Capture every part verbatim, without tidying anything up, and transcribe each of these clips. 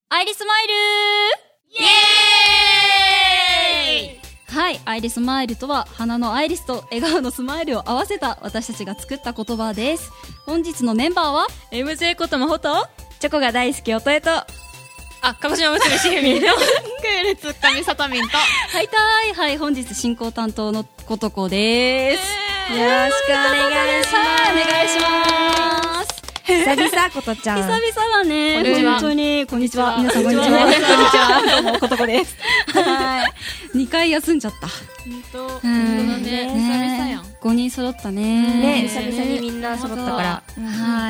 アイリスマイルイエーイ。 はい、アイリスマイルとは花のアイリスと笑顔のスマイルを合わせた私たちが作った言葉です。本日のメンバーはエムジェー ことまほとチョコが大好きおとえとあ、鹿児島娘しみのクールツッコミさとみんとはいたーい、はい、本日進行担当のことこです、 えー、よろしくお願いします。 お願いします。 久々ことちゃん。 久々だね。 こんにちは。 本当にこんにちは。皆さんこんにちは。こんにちは。どうもことこです。はい。二回休んじゃった。 本当。本当だね。久々やん。 五人揃ったね。 ね、久々にみんな揃ったから。 はい。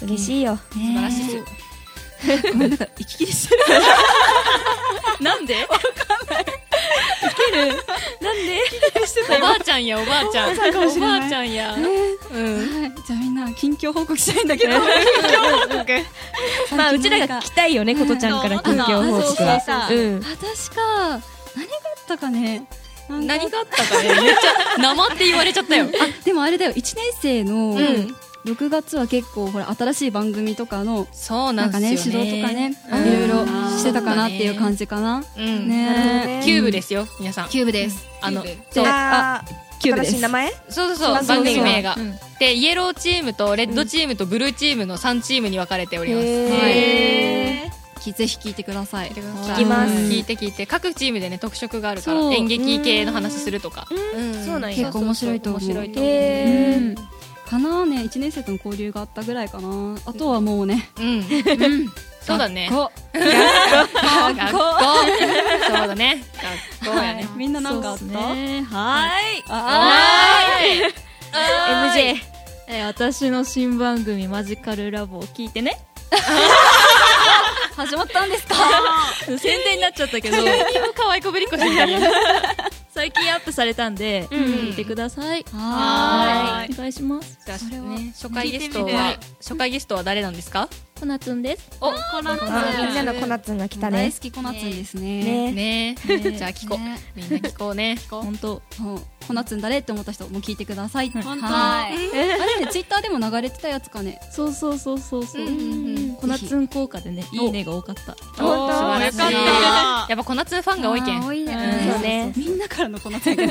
嬉しいよ。 素晴らしいです。 ごめん、なんか息切れしてる。 なんで？ わかんない。息切る。なんで？息切れしてた。 おばあちゃんやおばあちゃん。おばあちゃんや。うん。 はい。じゃあみんな近況報告したいんだけど。近況報告。 まあうちらが聞きたいよね、ことちゃんから近況報告は。 うん。あ、確か何があったかね。 何があったかね。めっちゃ生って言われちゃったよ。 あ、でもあれだよ。一年生のろくがつは結構ほら新しい番組とかのそうなんですよね。 指導とかね、いろいろしてたかなっていう感じかな。 うんね。 キューブですよ、皆さん。 キューブです。 あの、 そう、あ、キューブです。新しい名前？ そうそうそう、番組名が。で、イエローチームとレッドチームとブルーチームのさんチームに分かれております。 へー。ぜひ聞いてください。 聞きます。 聞いて聞いて、各チームでね特色があるから演劇系の話するとか。 そうなんや。 結構面白いと思う。 面白いと思う。 かなね、いちねん生との交流があったぐらいかな。あとはもうね、 うんそうだね、 学校学校そうだね、学校やね。 みんななんかあった？ はーいはーいエムジェーえ私の新番組マジカルラボを聞いてね。 始まったんですか？ 宣伝になっちゃったけど可愛いこぶりっこしてみたいな。 最近アップされたんで聞いてください。 はーい、お願いします。 じゃあね、初回ゲストは初回ゲストは誰なんですか？ コナツンです。 お、コナツン。 みんなのコナツンが来たね。 大好きコナツンですね。 ね、じゃあ聞こう。みんな聞こうね。 本当。 コナツン誰って思った人も聞いてください。 本当。 あれね、ツイッターでも流れてたやつかね。 そうそうそうそうそう。コナツン効果でね、いいねが多かった。 お、素晴らしい。やっぱコナツンファンが多いけん。 多いね。 そうね。 みんなからのコナツンがね。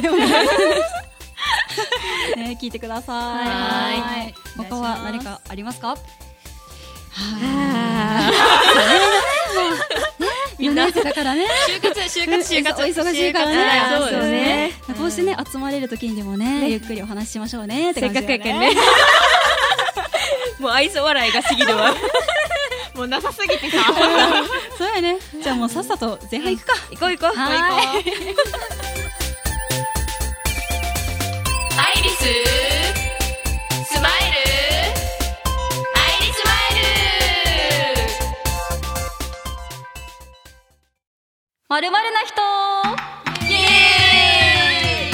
ね、聞いてください。はい。他は何かありますか？はぁみんなだからね、 就活就活就活お忙しいからね。 そうですね。 こうしてね集まれる時にでもねゆっくりお話ししましょうねって感じ。 せっかくやけんね。もう愛想笑いが過ぎるわ。 もうなさすぎてさ。 そうやね。じゃあもうさっさと前半行くか。 行こう行こう。 はい。 アイリススマイルアイリスマイルまるまるな人。 イエ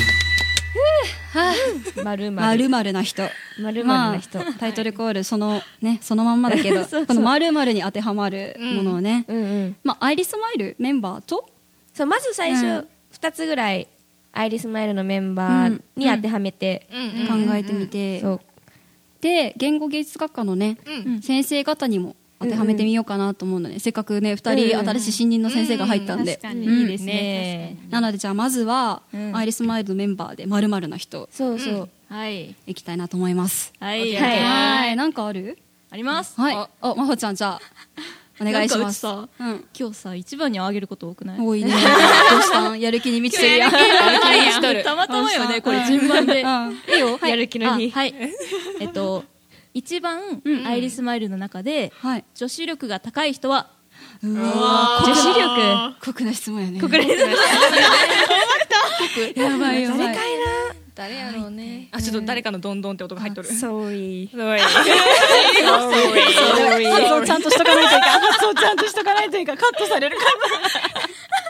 まるまるまるな人。 まるまるな人。 タイトルコールそのねそのまんまだけど、このまるまるに当てはまるものをね。 うんうん。 まあアイリスマイルメンバーと、 そうまず最初二つぐらいアイリスマイルのメンバーに当てはめて考えてみて、 そうで言語芸術学科のね先生方にも当てはめてみようかなと思うので、せっかくねふたり新しい新任の先生が入ったんで、 いいですね。 なのでじゃあまずはアイリスマイルのメンバーでまるまるな人そうそうはいいきたいなと思います。 はいはい。なんかある？ あります。 はい。あ、まほちゃんじゃあお願いします。 さ、今日さ一番にあげること多くない？ 多いね。どうしたん？やる気に満ちてるやん。 たまたまよねこれ順番で。 いいよ。 やる気の日。 はい。えっと一番アイリスマイルの中で女子力が高い人は？ うわ。 女子力。 酷な質問やね。 酷な質問。 やばいやばい。 誰かいな。 誰やろうね。あ、ちょっと誰かのドンドンって音が入っとる。 Sorry。 Sorry。 発音ちゃんとしとかないといかん。発音ちゃんとしとかないといかん。カットされるから。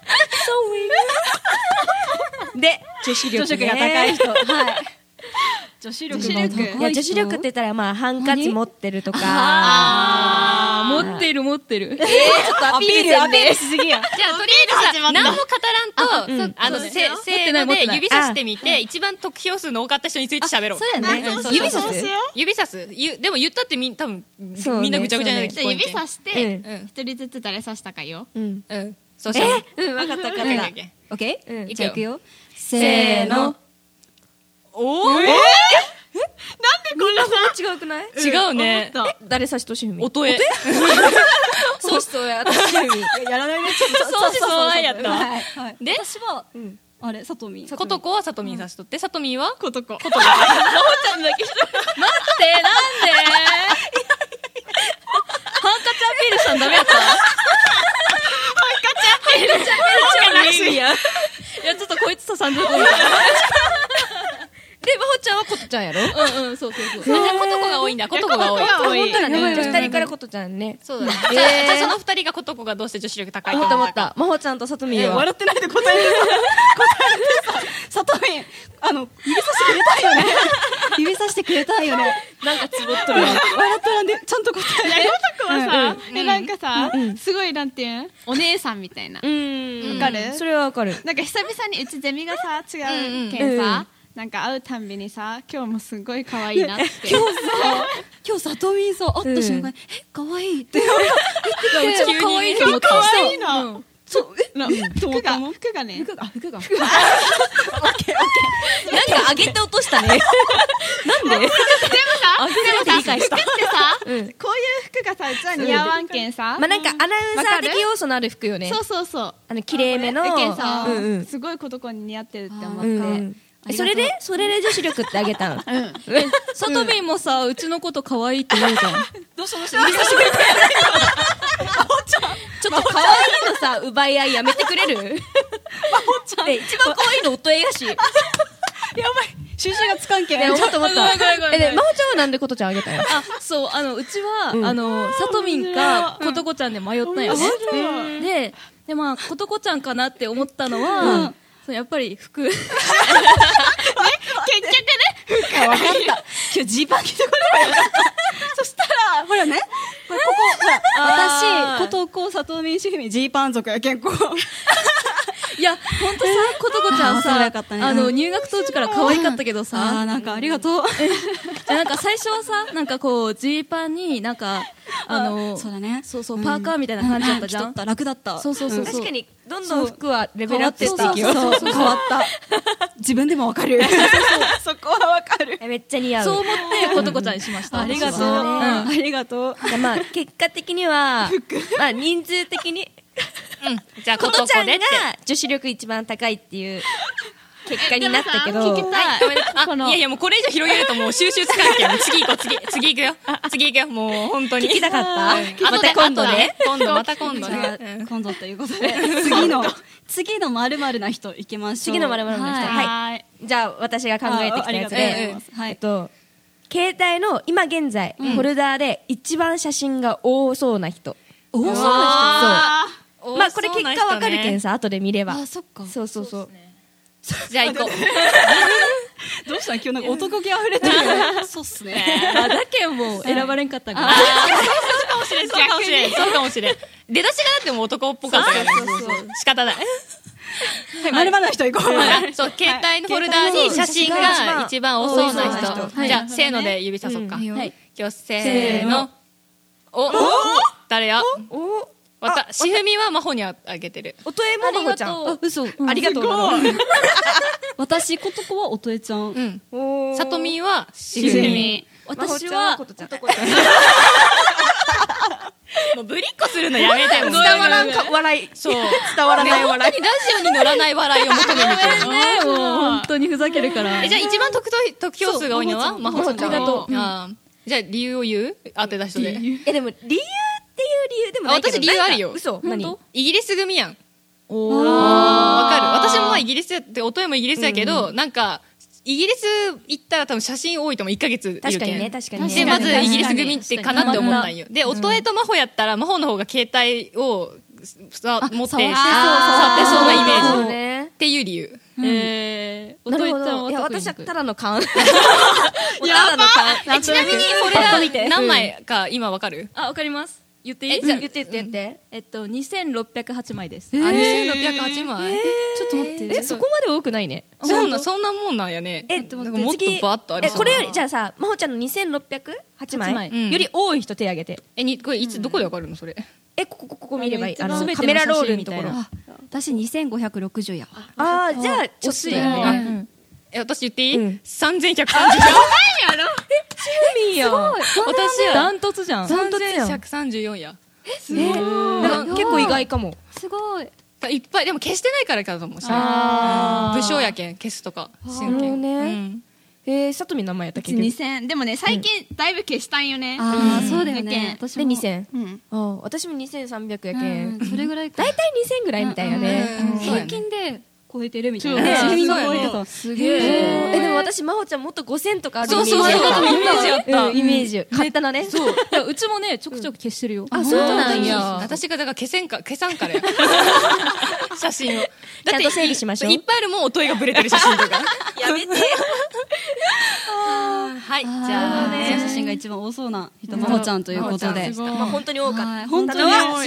Sorry。で、女子力女子力が高い人。はい。 女子力が高い人。 いや女子力って言ったらまあハンカチ持ってるとか。 あー持ってる持ってる。 えー、ちょっとアピールアピールしすぎや。 じゃあとりあえずさ何も語らんとあのせせーので指さしてみて一番得票数の多かった人について喋ろう。 そうやね。 指さす指さすゆでも言ったってみ多分みんなぐちゃぐちゃになるじゃあ指さしてうん一人ずつ誰刺したかよ。 うんうんそうしたらうん分かった分かった。 オッケうんー。じゃあいくよ。せせーの。 おおみんなそんな違うくない？ 違うねえ誰差しとしふみ？ 音へそうしそうや私しふみ。 やらないね。 そうしそうないやったわはいはい。 で私はあれさとみん。 ことこはさとみんさしとってさとみんはことこ。 ことこまほちゃんだけ待ってなんでハンカチアピールしたんダメやったハンカチアピールハンカチアピールしかないやいやちょっとこいつとさんじゅうごみたいなでまほちゃんはことちゃんやろ？ うんうんそうそうそう。 じゃあことこが多いんだことこが多い本当だね。 やばいじゃあ二人からことちゃんね。 そうだねじゃあじゃあその二人がことこがどうして女子力高いと思った思っ思ったかた。まほちゃんとさとみんは。 笑ってないで答えてさ。答えてさ。さとみんあの指さしてくれたいよね。指さしてくれたいよね。 なんかつぼっとる。 笑ってなんでちゃんと答えて。 ことこはさ、えなんかさ、すごいなんていうんお姉さんみたいな。 うん。 わかる？ それはわかる。 なんか久々にうちゼミがさ違うんううんけんさ、なんか会うたんびにさ今日もすごい可愛いなって。 今日さ今日さとみんさ会った瞬間にえ可愛いって言って急に可愛いと思った。 可愛いの。 そうえの服が服がね。 服が服が。 なんか上げて落としたね。なんで？ でもさ、 初めて理解した。 服ってさ、 うん。 こういう服がさうちは似合わんけんさ。 まあなんかアナウンサー的要素のある服よね。 そうそうそう。 あの綺麗めの。 だけんさうんうん。 すごいことこに似合ってるって思っうんうて。 ん。えそれでそれで女子力ってあげたん？ さとみんもさうちのこと可愛いって言うじゃん。 どうしたどうした指さしてくれた。 ちょっと可愛いのさ奪い合いやめてくれる？え一番可愛いの音絵やし。 やばい収集がつかんけん。 ね思った思った。 ごめんごめんごめんえでまほちゃんはなんでことちゃんあげたよ？ あそうあのうちは、 うんあのさとみんかことこちゃんで迷ったんよね。 うんででまあことこちゃんかなって思ったのは、そうやっぱり服。 結局ね。 あ分かった。今日ジーパン着てこればよかった。そしたらほらねこれここほらあー私ことこさとみんしふみジーパン族やけんこ。 いやほんとさことこちゃんあーそうさよかったねあの入学当時から可愛かったけどあーさ。 なんかありがとう。 でなんか最初はさなんかこうジーパンになんかあのそうだね。 そうそうパーカーみたいな感じだったじゃん。 着とった楽だった。 そうそうそうそう確かにどんどん服はレベルアップ変わってしていくよ。 そうそう変わった。自分でもわかる。そこはわかる。 えめっちゃ似合う。 そう思ってことこちゃんにしました。 ありがとう。 私はうんありがとう。 いやまあ結果的にはまあ人数的にうんじゃあここととちゃんがこでって女子力一番高いっていう結果になったけど。 聞きたい。 ごめんあこのいやいやもうこれ以上広げるともう収集つかんけん次行こう次次行くよ次行くよもう本当に聞きたかったうんまた今度ね。 今度また今度じゃあねうん今度ということで次の次のまるまるな人いきましょう。 次の〇〇の人はいはいはーい。 じゃあ私が考えてきたやつあありがとうございでます、はいえっと携帯の今現在フォルダーで一番写真が多そうな人。 多そうなあーそう。まあこれ結果わかるけんささ後で見れば。 人。あそっか。 そうそうそう。 じゃあ行こうどうしたん今日なんか男気溢れてる。そうっすね。 あだけんもう選ばれんかったんかな。 そうかもしれんそうかもしれんそうかもしれん出だしがだってもう男っぽかったからそうそうそう仕方ないはいまるまるな人行こう。 あそう携帯のフォルダーに写真が一番多そうな多そうな人人じゃあせーので指さそっかうんはい今日せーのお誰やおわたしふみは真帆にあげてる音絵もまほちゃん。 あ嘘。 ありがとうなの。 私ことこはおとえちゃん。 うんおーさとみんはししふみふみ。 私はことちゃん。 もうぶりっこするのやめても伝わらんか笑い。 そう伝わらない本当笑い。 にラジオに乗らない笑いを求めに来るねもう本当にふざけるから。 えじゃあ一番得得票数が多いのは真帆ちゃん真帆ちゃんありがとうあーじゃあ理由を言う当てた人でえでも理由っていう理由でもないけど。 あ私理由あるよなんか嘘。何？ イギリス組やんおわかる私もまあイギリスやって音もイギリスやけど、なんかイギリス行ったら多分写真多いと思ういっかげついるけん確かにね確かにね。 でまず確かにイギリス組ってかなって思ったんよで音江と真帆やったら真帆の方が携帯をさ持って触ってそうなイメそうージね。 っていう理由えー、 なるほ音ちゃんど。いや、 特に私はただの勘。 やただの勘。 えちなみにこれが何枚か今わかる？ あ、わかります。言っていい？ え、じゃあ言って言って言って。 えっと、にせんろっぴゃくはちまいです。 あ、にせんろっぴゃくはちまい。 ちょっと待ってえ、そこまで多くないね。 そんなそんなもんなんやね。 え、 なんかもっとバーッとありえ、 そう。 これより、じゃあさ、まほちゃんのにせんろっぴゃくはちまいはちまいうんより多い人手挙げて。 えにこれいつどこでわかるのそれ？ え、ここ、ここ、ここ見ればいい。 あのあの、 一番全てのカメラロールのところ。 写真みたいなあ私にせんごひゃくろくじゅうやわ。 あー、じゃあ、ちょっと惜しいだよね。 ね。 うんえ私言っていい？ うんさんぜんひゃくさんじゅうよん。 いいやん。 私はダントツじゃん。 ダさんントツやんぜんひゃくさんじゅうよんや。 ねなんか結構意外かも。 すごい。 いっぱいでも消してないからかと思うしね。 あ武将やけん消すとか真なるほど剣。 ねうんえー、さとみの名前やったっけにせんでもね最近だいぶ消したんよね。 ああ、そうだようんね。私で、 も。 にせん。 うんあー私もにせんさんびゃくやけん。 うんそれぐらいか。 大体にせんぐらいみたいなね。 うんそうやね平均で超えてるみたいそうな。 ねみんなそうやね超えてた。 すげえ、 え。 でも私、まほちゃんもっとごせんとかあるそうそうそうイメージイメージあったうんイメージ。勝手なね。 そう。いや、うちもね、ちょくちょく消してるよ。 あ、そうなんや。 私がだから消せんか消さんからや。写真を。 ちゃんと整理しましょういっぱいあるもん音がブレてる写真とか。 やめて。 はい。じじゃあゃあね、 ね。 写真が一番多そうな人、まほちゃんということで。 すごいまあ本当に多かはいった。 本当には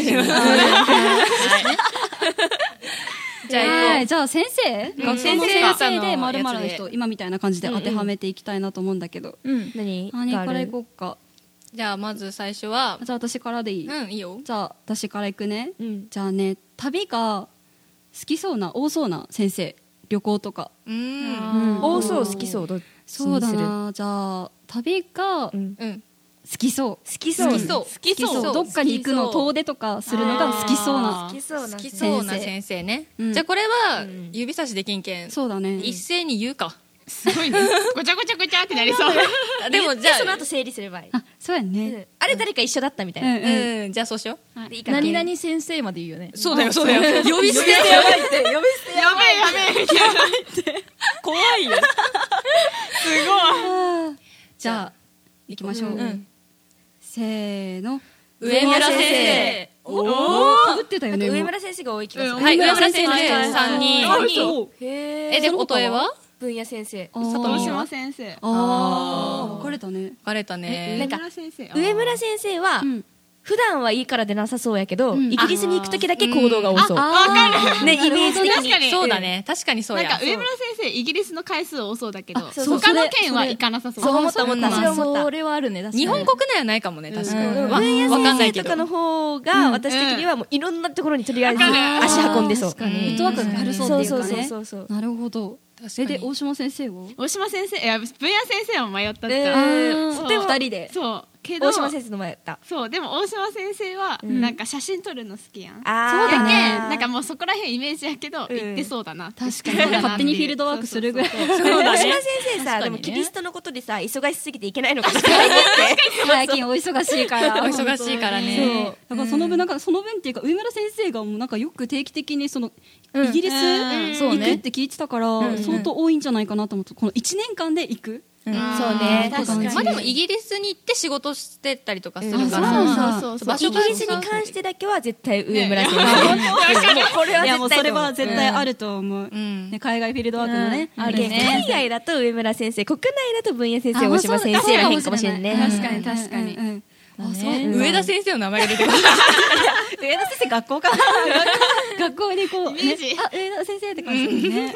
じゃあ行こはい、じゃあ先生、学校の先生でまるまるのやつ人、今みたいな感じで当てはめていきたいなと思うんだけど。 うん。 何何からいこうか。 う。じゃあまず最初は、 じゃあ私からでいい？ うんいいよ。 じゃあ私から行くね。 うん。 じゃあね、旅が好きそうな、多そうな先生。旅行とか。 うーん。 うん多そう、好きそう、どっちにするそうだな。じゃあ、旅が好うん。 うん。 きそう。 好きそう。 好きそう。 好きそう。どっかに行くの遠出とかするのが好きそうな好。きそうな。 好きそうな先生ね。 うんじゃあこれはうん指差しできんけん。 そうだね。 一斉に言うか。 すごいね。ごちゃごちゃごちゃってなりそう。 でもじゃその後整理すればいい。 あ、そうやうね。 んあれ誰か一緒だったみたいな。 うんうん。 うん、じゃあそうしよう。 でいいかな何々先生まで言うよね。 そうだよ、そうだよ。呼び捨てやばいって、呼び捨てやべえやべえみたいな。 怖いよ。 じゃあ、行きましょう。 うんせーの。 上村先生。 おーかぶってたよね。 上もう村先生が多い気がする。 はい、上村先はい生さんにん。 あ嘘へえ、で、音絵は分野先生。 あー大島先生。 あー、分かれたね。 バレたね。 なんか上村先生。 上村先生はう、ん。 普段はいいからでなさそうやけど、 んイギリスに行くときだけ行動が多そう。 あね、イメージ的に。 確かに。 そうだね。確かにそうやなんか。上村先生イギリスの回数多そうだけど、 そうそう他の県は行かなさそう。 そう思った思った。それ思ったそ。れはあるね、確かに。 日本国内はないかもね、確かに。 うんわ分野わかんないけど先生とか。の方が、私的にはもういろんなところにとりあえず足運んでそう。 確かに。フットワークが軽そうっていうかね。 そうそうそうそう。 なるほど。え、で、大島先生は大島先生、いや、分野先生も迷ったってえ言った。 ーそうでも二人で。 そう。けど、 大島先生の前やった。 そう、でも大島先生は、なんか写真撮るの好きやん。 あそうだねやけんなんかもうそこら辺イメージやけど、行ってそうだなって。 確かに。勝手にフィールドワークするぐらい。 大島先生さ、 確かにねでもキリストのことでさ、忙しすぎていけないのかもしれないって。 最近お忙しいから。 お忙しいからそうね。 だからその分なんかその分っていうか上村先生がもうなんかよく定期的にそのイギリスうん行くって聞いてたから相当多いんじゃないかなと思ってこのいちねんかんで行くそうね。 確かにまあでもイギリスに行って仕事してたりとかするうんから。 そうそう場所イギリスに関してだけは絶対上村先ね生。もうこれはいやもうそれ絶対と思うは絶対あると思う、 うんね、海外フィールドワークのね、 うんあるね海外だと上村先生、国内だと分野先生、大島先生らへんかもしれんね。 確かに確かにうんうんうんあそうねうん上田先生の名前が出てくる。 上田先生学校かな学校にこう、ねイメージ、 あ上田先生って感じですね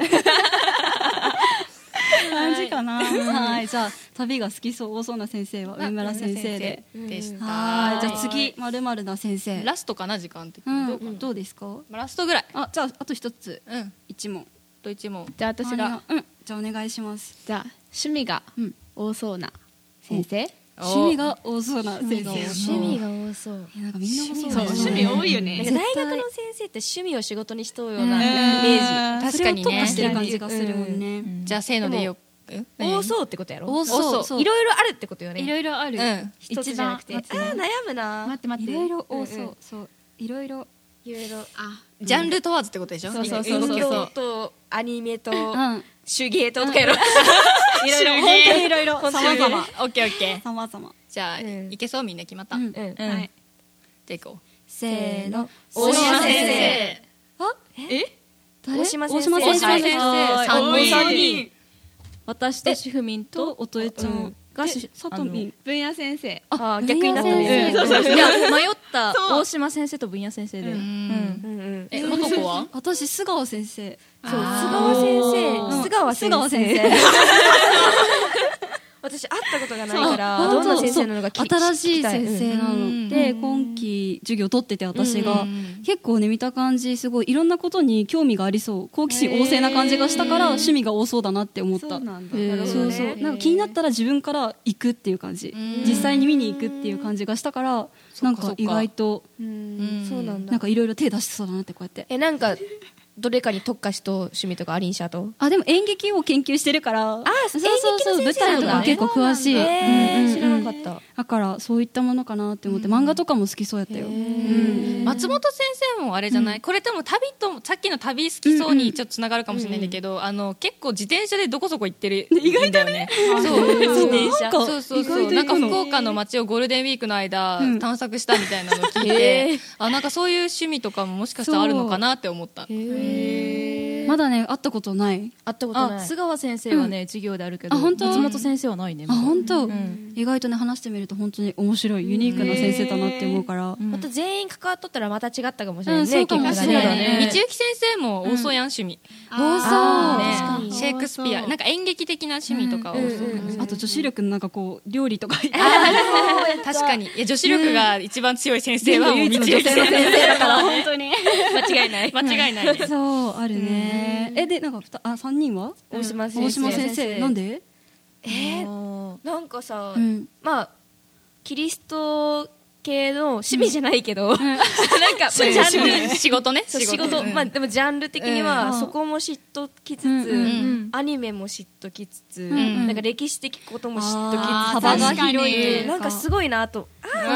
感じかなはいじゃあ旅が好きそう多そうな先生は上村先生ででした。 はいじゃあ次まるまるな先生ラストかな時間的うに。どうかんどうですかなラストぐらい。 あじゃああと一つうん。 一問と一問。 じゃあ私が、 うんじゃあお願いしますじゃあ趣味がうん多そうな先生。 趣味が多そうな先生趣味が多そう。 えなんかみんな多そうそう、 だよね趣味多いよね。 なんか大学の先生って趣味を仕事にしとうようなイメージ。 確かにそれを特化してるね。 感じがするもんねじゃあせーのでよ。 多そうってことやろ。 多そうそういろいろあるってことよね。 いろいろあるうん。 一つじゃなくて。あ一番ー悩むな。 待って待って。 いろいろ多そうんううそういろいろいろいろ。 あ、 ジャンル問わずってことでしょ。 そうそうそう運動とアニメとうん手芸ととかやろ。 いろいろ本当にいろいろ様々 オッケーオッケー。 様々 じゃあうんいけそうみんな決まった。 うんじゃうん。 はい。 あ行こせーの大島先生。 あえ誰大島先生大島先生大島先生はい三人三人私としふみんとおとえちゃんがしさとみん分野先生。 あ逆になったね。 そうそうそう。いや迷った大島先生と分野先生で。 え元子は？ 私須川先生。 そう須川先生須川先生。私会ったことがないからどんな先生なのか聞きたい。 新しい先生なので今期授業取ってて私が結構ね見た感じすごいいろんなことに興味がありそう好奇心旺盛な感じがしたから趣味が多そうだなって思った。そうなんだ。そうそうなんか気になったら自分から行くっていう感じ実際に見に行くっていう感じがしたからなんか意外とそうなんだ。 なんかいろいろ手出してそうだなってこうやって。 えなんかどれかに特化した趣味とかありんしゃと。 あでも演劇を研究してるからあそうそうそう舞台とか結構詳しい。 知らなかった。 だからそういったものかなって思って漫画とかも好きそうやったよ。 松本先生もあれじゃない、これ多分旅とさっきの旅好きそうにちょっとつながるかもしれないんだけど、あの結構自転車でどこそこ行ってる意外だよね。そう自転車そうそうそうなんか福岡の街をゴールデンウィークの間探索したみたいなのを聞いて、あなんかそういう趣味とかももしかしたらあるのかなって思った。 まだね会ったことない。 会ったことない。 須川先生はね授業であるけど松本先生はないね。 あ本当。意外とね話してみると本当に面白いユニークな先生だなって思うからまた全員関わっとったらまた違ったかもしれないね。 そうかもしれないね。 道行先生も多そうやん趣味。 多そう。 シェイクスピアなんか演劇的な趣味とか多そう。 あと女子力のなんかこう料理とか確かにいや女子力が一番強い先生はもう道行先生だから本当に間違いない間違いない。 そうあるね。えでなんかあ三人は大島先生。 大島先生なんで？ えなんかさまあキリスト系の趣味じゃないけど、うん、なんか、まあ、ジャンル仕事ね仕事、仕事、うん、まあでもジャンル的には、うん、そこも知っときつつ、うん、アニメも知っときつつ、うん、なんか歴史的ことも知っときつつ、 幅が広いなんかすごいなとああ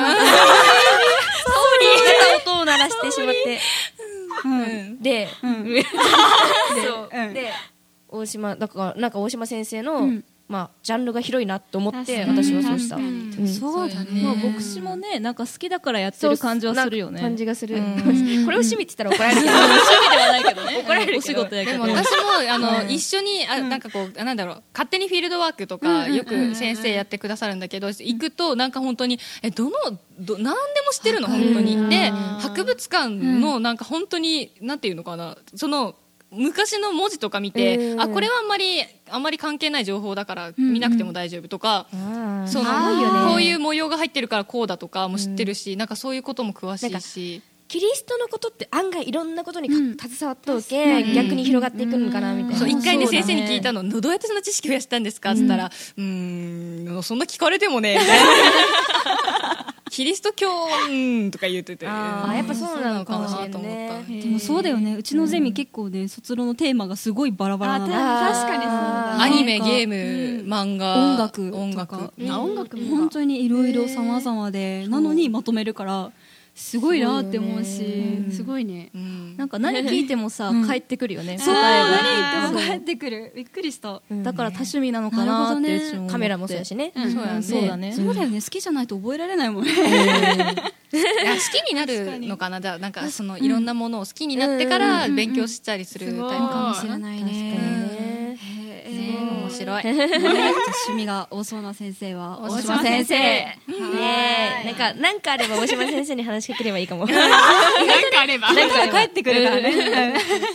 そう音を鳴らしてしまって、うん、で、うん、そう、うん、で大島だからなんか大島先生の、うんまあ、ジャンルが広いなと思って私はそうした。 そうだね。まあ牧師もねなんか好きだからやってる感じはするよね。 感じがする。これを趣味って言ったら怒られるけど。 趣味ではないけどね。 怒られるお仕事やけど。 でも私もあの一緒にあなんかこうなんだろう勝手にフィールドワークとかよく先生やってくださるんだけど行くとなんか本当にえどのど何でも知ってるの本当に。で博物館のなんか本当になんていうのかなその昔の文字とか見て、えー、あこれはあんまりあんまり関係ない情報だから見なくても大丈夫とか、うんうん、そのこういう模様が入ってるからこうだとかも知ってるし、うん、なんかそういうことも詳しいしキリストのことって案外いろんなことに、うん、携わっとけ、うん、逆に広がっていくのかなみたいな。 一回ね先生に聞いたのどうやってそんな知識増やしたんですかって言ったらうーんそんな聞かれてもねみたいなキリスト教うんとか言っててああやっぱそうなのかもしれないね。 でもそうだよねうちのゼミ結構ね卒論のテーマがすごいバラバラなの。 確かにそうだアニメゲーム漫画音楽音楽音楽本当にいろいろ様々でなのにまとめるからすごいなって思うしすごいね。 なんか何聞いてもさ返ってくるよね。 そう何言っても返ってくるびっくりした。 だから多趣味なのかなってカメラもそうだしね。 そうだねそうだよね好きじゃないと覚えられないもんね。 好きになるのかなじゃあなんかそのいろんなものを好きになってから勉強したりするタイプかもしれないね。 面白い。 趣味が多そうな先生は大島先生。 ねなんかなんかあれば大島先生に話しかければいいかも。 なんかあれば。 なんか帰ってくるからね。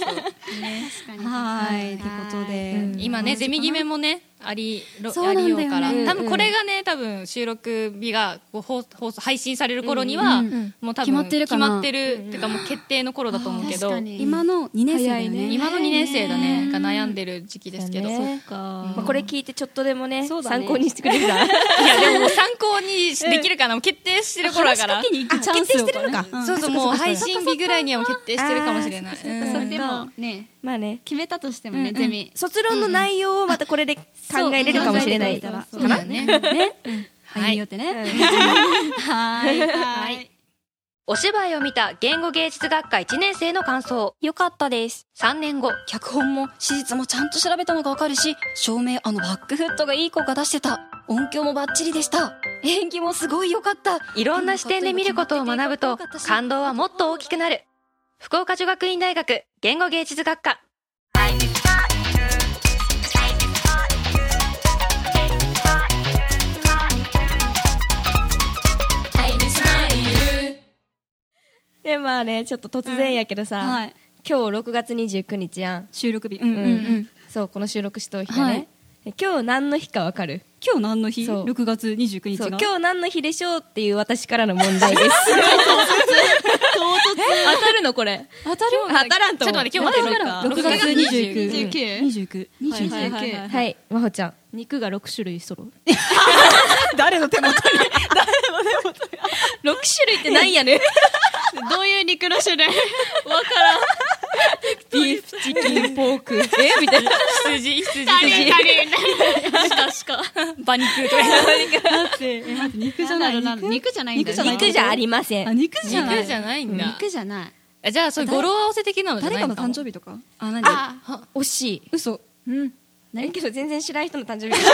はいってことで今ねゼミ決めもねありありようから多分これがね多分収録日がこう放放送配信される頃にはもう多分決まってるかな決まってるっていうかもう決定の頃だと思うけど今のにねん生だよね。 今のにねん生だねが悩んでる時期ですけどそうかまあこれ聞いてちょっとでもね参考にしてくれるからいやでももう参考にできるかな決定してる頃だから決定してるのかそうそうもう配信日ぐらいにはもう決定してるかもしれない。 それでもねまあね決めたとしてもねゼミ卒論の内容をまたこれで考えれるかもしれないかな。 そうだね。 はいによってね。 はいはい。お芝居を見た言語芸術学科いちねん生の感想。 よかったです。 さんねんご脚本も史実もちゃんと調べたのがわかるし照明あのバックフットがいい子が出してた。音響もバッチリでした。演技もすごい良かった。 いろんな視点で見ることを学ぶと感動はもっと大きくなる。福岡女学院大学言語芸術学科。 でまあねちょっと突然やけどさ、 はい、 今日ろくがつにじゅうくにちやん、 収録日。うんうんうん。 そうこの収録しとう日だね。はい、今日何の日かわかる？ 今日何の日？ろくがつにじゅうくにちが。 今日何の日でしょうっていう私からの問題です。 当たるのこれ？ 当たる？当たらんと思う。 ちょっと待って、今日待って。 ろくがつにじゅうく。 にじゅうく。にじゅうく。 はい、まほちゃん。 肉がろくしゅるい揃う。 誰の手元に？誰の手元に？ ろくしゅるいって何やねん。 どういう肉の種類？ わからん。ビーフ、チキン、ポーク。えみたいな。 羊、羊、 カリカリ。 しかしか。 馬肉とか。 待って、え、待って、肉じゃない。 肉じゃないんだ。 肉じゃありません。 あ、肉じゃない。 肉じゃないんだ。 肉じゃない。 じゃあ、それ語呂合わせ的なのじゃないの？ 誰かの誕生日とか？ あ、何？あ、惜しい。 嘘。 うん。何けど全然知らん人の誕生日。 なんかさ、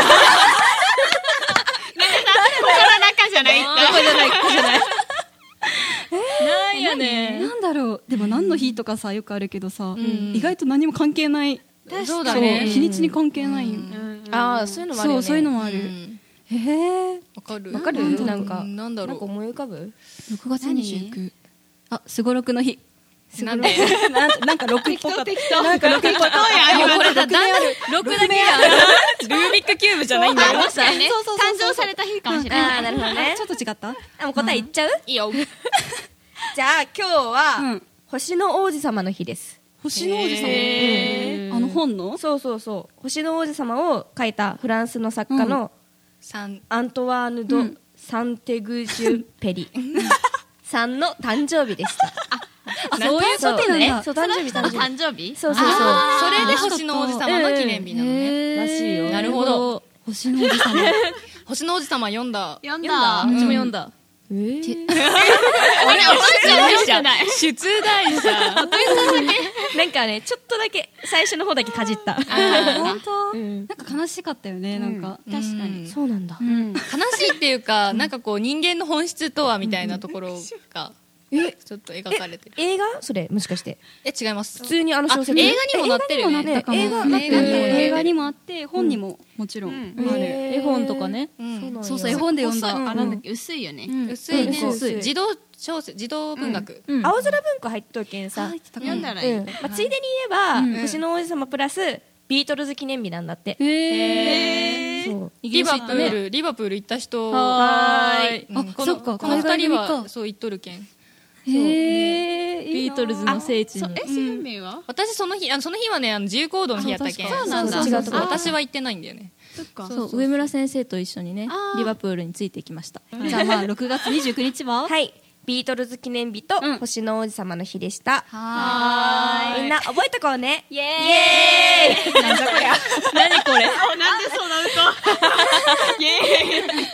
ここの中じゃない。 ここじゃない、ここじゃない。 なんやねん。なんだろう。でも何の日とかさよくあるけどさ、意外と何も関係ない。 そうだね。 日にちに関係ない。 ああ、そういうのもあるよね。 そう、そういうのもある。へえ。 わかる？ わかる？なんかなんだろう。 なんか思い浮かぶ？ ろくがつにじゅうく。あ、すごろくの日。 なんで？ なんかろくっぽかった。 なんかろくっぽい。 これだんだんろくだけがルービックキューブじゃないんだよ。 誕生された日かもしれない。 ああ、なるほどね。 ちょっと違った？ あ、もう答え言っちゃう？ いいよ。 じゃあ今日は星の王子様の日です。 星の王子様？あの本の？ そうそうそう。星の王子様を書いたフランスの作家のアントワーヌ・ド・サンテグジュペリさんの誕生日でした。 あ、そういうことね。 そう、誕生日、誕生日。 誕生日？ そうそうそう。 それで星の王子様の記念日なのね。 らしいよ。 なるほど。 星の王子様。 星の王子様読んだ。 読んだ。 うちも読んだ。 えー、 あれ、出題者。 出題者。 なんかね、ちょっとだけ、最初の方だけかじった。 本当？なんか悲しかったよね、なんか。 確かに。 そうなんだ。 悲しいっていうか、なんかこう、人間の本質とはみたいなところが、ちょっと描かれてる。 映画？それ、もしかして。 え、違います。 普通にあの小説。 映画にもなってるよね。 映画映画にもあって、本にももちろんある。 絵本とかね。 そうそう、絵本で読んだ。 あ、なんだっけ、薄いよね。 薄いね。児童小説、児童文学。 青空文庫入っとるけんさ。 読んだらいい。 まあ、ついでに言えば、星の王子様プラス、ビートルズ記念日なんだって。 へー。リバプール、リバプール行った人。 はーい。 あ、そっか、 この二人は、そう言っとるけん。 へー。 ビートルズの聖地に。 え、生命は？ 私その日、あのその日はね、あの自由行動の日やったけん。 そうなんだ。 私は行ってないんだよね。 そっか。 そう、上村先生と一緒にね、リバプールについてきました。 じゃあまあろくがつにじゅうくにちは？ はい。ビートルズ記念日と星の王子様の日でした。 はーい。 みんな覚えとこうね。 イエーイ。なんじゃこりゃ。 何これ。 なんでそうなると。イエーイ。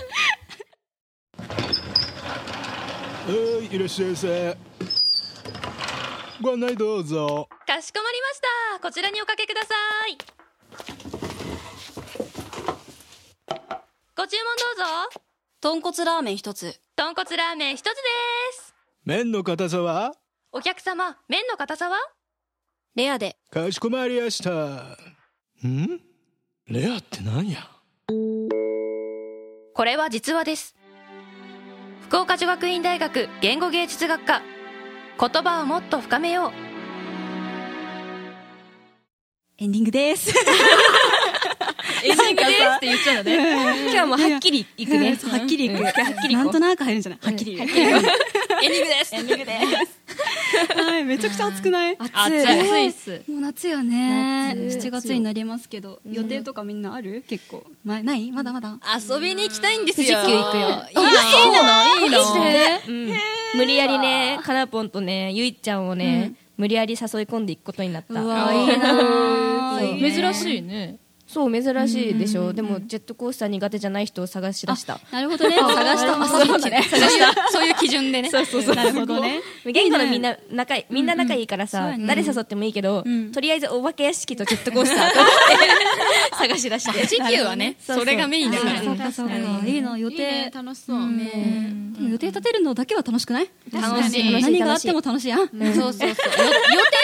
はい、いらっしゃいませ。ご案内どうぞ。 かしこまりました。こちらにおかけください。ご注文どうぞ。 豚骨ラーメン一つ。 豚骨ラーメン一つです。 麺の硬さは？ お客様、麺の硬さは？ レアで。 かしこまりました。ん？レアって何や？ これは実話です。福岡女学院大学言語芸術学科。言葉をもっと深めよう。 エンディングです。 エンディングですって言っちゃうのね。 今日もはっきりいくね。 はっきりいく。 はっきりなんとなく入るんじゃない？はっきり言う。 エンディングです。 エンディングです。はい、めちゃくちゃ暑くない？ 暑い。 暑いっす。 もう夏よね。しちがつになりますけど、予定とかみんなある？結構。ま、ない？まだまだ。 遊びに行きたいんですよ。 富士急行くよ。 いいな、いいな。 無理やりね、かなぽんとね、ゆいちゃんをね、無理やり誘い込んでいくことになった。 うわ、いいな。 珍しいね。 そう、珍しいでしょ。でも、ジェットコースター苦手じゃない人を探し出した。 なるほどね。探した。 そう探した。そういう基準でね。 そうそうそう。 なるほどね。 言語のみんな仲いい、みんな仲いいからさ、誰誘ってもいいけど、とりあえずお化け屋敷とジェットコースターと探し出して。 富士急はね、それがメインだから。 そうかそうか。いいな、予定。 楽しそう。 予定立てるのだけは楽しくない？ 楽しい。 何があっても楽しいやん。 そうそうそう。予定を立てて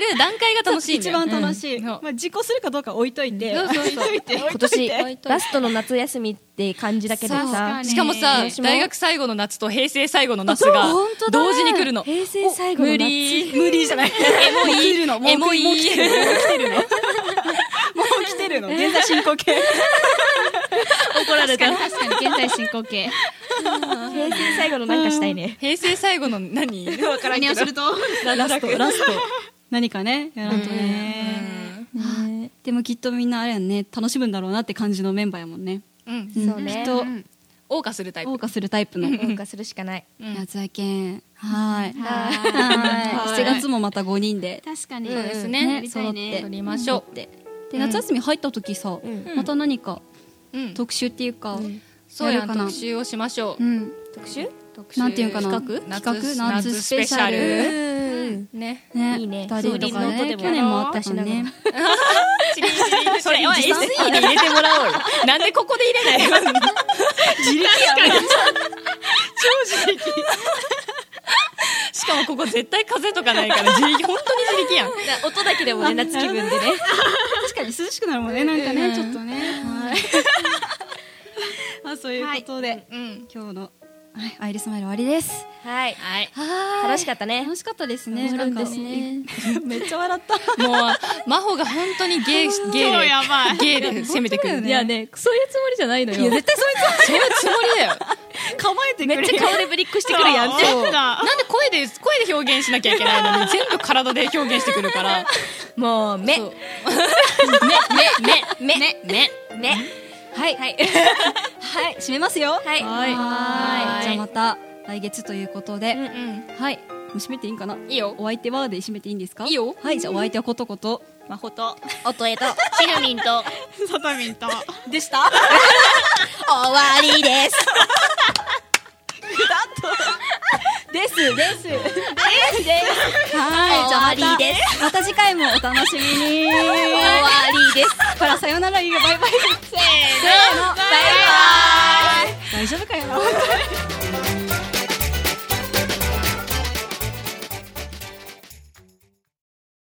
る段階が楽しいんだよ。 一番楽しい、まあ、実行するかどうか置いといて、 そうそうそう今年ラストの夏休みって感じだけどさ、 しかもさ大学最後の夏と平成最後の夏が同時に来るの。 平成最後の夏、 無理無理じゃない、 エモい来るの、もうエモいもう来てるの、もう来てるのもう来てるの、現在進行形怒られた。 確かに現在進行形。 平成最後のなんかしたいね。 平成最後の何わからんけど何をするとラストラスト何かねやらんとね、ね、でもきっとみんなあれやんね、楽しむんだろうなって感じのメンバーやもんね。 うん、 そうね、 きっと謳歌するタイプ。 謳歌するタイプの謳歌するしかない。 やつやけん、はいはいしちがつもまたごにんで確かにそうですね、 揃って撮りましょう。 で夏休み入った時さ、また何かうん、 特集っていうか、 そうやん、 やるかな特集をしましょう。 うん特集特集なんていうかな、 企画企画夏スペシャルうんね。 ね、 いいね二人とかね、 そうリゾートでも去年もあったしね。 チリチリそれは エスイー で入れてもらおうよ。なんでここで入れないの？ 自力やん。超自力。 しかもここ絶対風とかないから自力、本当に自力やん。 音だけでもね、夏気分でね。 確かに涼しくなるもんね、なんかね、ちょっとね。はい。まあそういうことで、 うん、 今日のアイリスマイル終わりです。 はい。 はい。 楽しかったね。 楽しかったですね。 終わるんですね。 めっちゃ笑った。 もう真帆が本当にゲーゲーでやばいゲーで攻めてくる。 いやね、そういうつもりじゃないのよ。 いや絶対そいそういうつもりだよ。 つ構えてくれ。 めっちゃ顔でブリックしてくるやん。 そうだなんで声で声で表現しなきゃいけないのに全部体で表現してくるから。 もう、目。 そう目、目、 目目目。はい。はい。 はい、締めますよ。 はい。 はい。 はいじゃあまた来月ということで、 うんはい。もう締めていいんかな。 いいよ。 お相手はで締めていいんですか。 いいよ。 はい、じゃあお相手はことことまほと音へと、シルミンと、 さとみんとでした。 終わりです。 ですですですですはい、じゃあま終わりでたまた次回もお楽しみに。 終わりです。 ほらさよならいいよ、バイバイ。せーの、バイバイ。大丈夫かよな。